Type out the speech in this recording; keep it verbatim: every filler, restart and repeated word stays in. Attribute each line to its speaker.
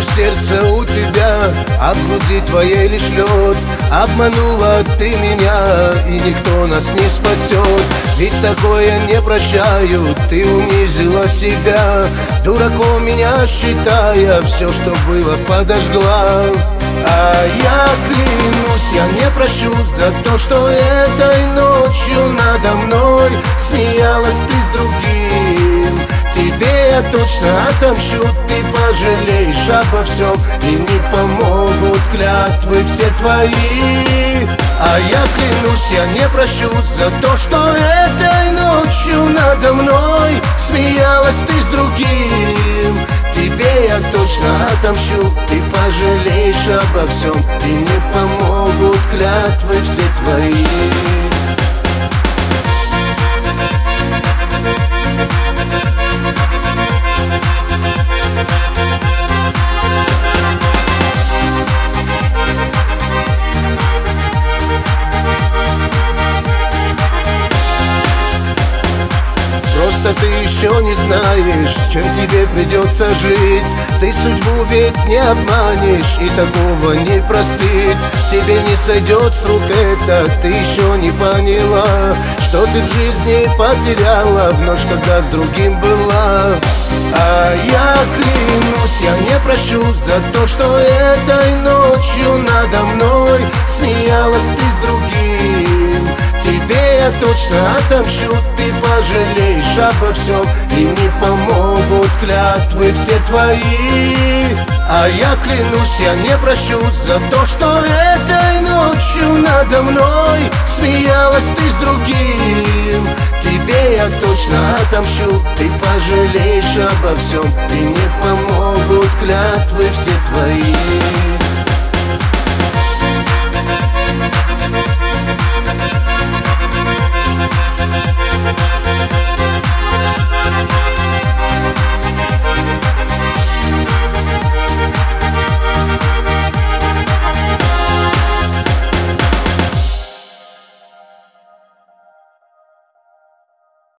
Speaker 1: сердце у тебя, а в груди твоей лишь лед. Обманула ты меня, и никто нас не спасет. Ведь такое не прощают, ты унизила себя, дураком меня считая, все, что было, подожгла. А я клянусь, я не прощу за то, что этой ночью надо мной смеялась ты с другим. Тебе я точно отомщу, ты пожалеешь обо всем, и не помогут клятвы все твои. А я клянусь, я не прощу за то, что этой ночью надо мной смеялась ты с другим. Тебе я точно отомщу, ты пожалеешь обо всем, и не помогут клятвы все твои. Просто ты еще не знаешь, с чем тебе придется жить. Ты судьбу ведь не обманешь, и такого не простить. Тебе не сойдет с рук это, ты еще не поняла, что ты в жизни потеряла в ночь, когда с другим была. А я клянусь, я не прощу за то, что этой ночью надо мной смеялась ты с другим. Тебе я точно отомщу, ты пожалеешь обо всем, и не помогут клятвы все твои. А я клянусь, я не прощу за то, что этой ночью надо мной смеялась ты с другим. Тебе я точно отомщу, ты пожалеешь обо всем, и не помогут клятвы все твои.